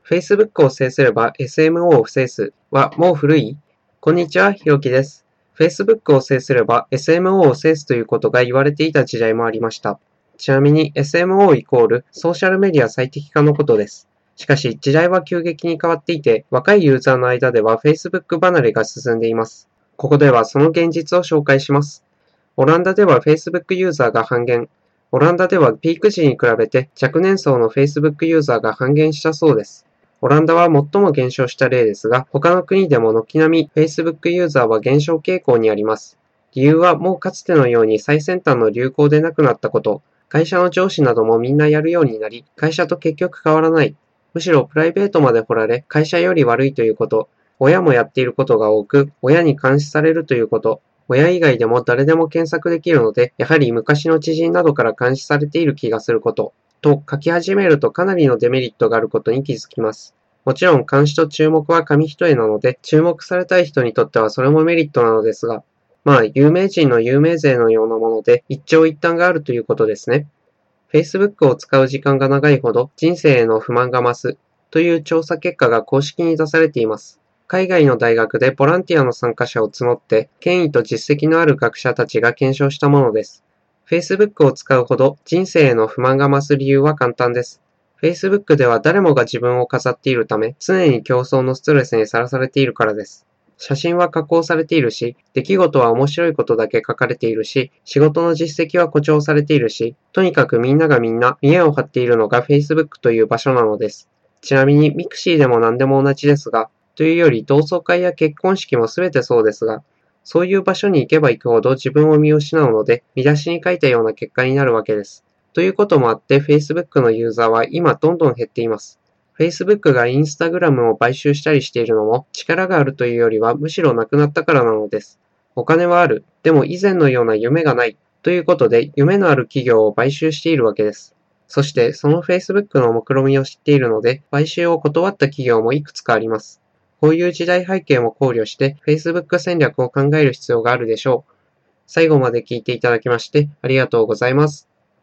Facebook を制すれば SMO を制すはもう古い？こんにちは、ひろきです。Facebook を制すれば SMO を制すということが言われていた時代もありました。ちなみに SMO イコールソーシャルメディア最適化のことです。しかし時代は急激に変わっていて、若いユーザーの間では Facebook 離れが進んでいます。ここではその現実を紹介します。オランダでは Facebook ユーザーが半減。オランダではピーク時に比べて若年層の Facebook ユーザーが半減したそうです。オランダは最も減少した例ですが、他の国でも軒並み Facebook ユーザーは減少傾向にあります。理由はもうかつてのように最先端の流行でなくなったこと、会社の上司などもみんなやるようになり、会社と結局変わらない。むしろプライベートまで掘られ、会社より悪いということ、親もやっていることが多く、親に監視されるということ、親以外でも誰でも検索できるので、やはり昔の知人などから監視されている気がすること、と書き始めるとかなりのデメリットがあることに気づきます。もちろん監視と注目は紙一重なので、注目されたい人にとってはそれもメリットなのですが、有名人の有名税のようなもので一長一短があるということですね。Facebook を使う時間が長いほど人生への不満が増すという調査結果が公式に出されています。海外の大学でボランティアの参加者を募って、権威と実績のある学者たちが検証したものです。Facebook を使うほど人生への不満が増す理由は簡単です。Facebook では誰もが自分を飾っているため、常に競争のストレスにさらされているからです。写真は加工されているし、出来事は面白いことだけ書かれているし、仕事の実績は誇張されているし、とにかくみんながみんな見栄を張っているのが Facebook という場所なのです。ちなみに Mixi でも何でも同じですが、というより同窓会や結婚式もすべてそうですが、そういう場所に行けば行くほど自分を見失うので、見出しに書いたような結果になるわけです。ということもあって Facebook のユーザーは今どんどん減っています。Facebook が Instagram を買収したりしているのも力があるというよりはむしろなくなったからなのです。お金はある。でも以前のような夢がない。ということで夢のある企業を買収しているわけです。そしてその Facebook の目論見みを知っているので買収を断った企業もいくつかあります。こういう時代背景も考慮して Facebook 戦略を考える必要があるでしょう。最後まで聞いていただきましてありがとうございます。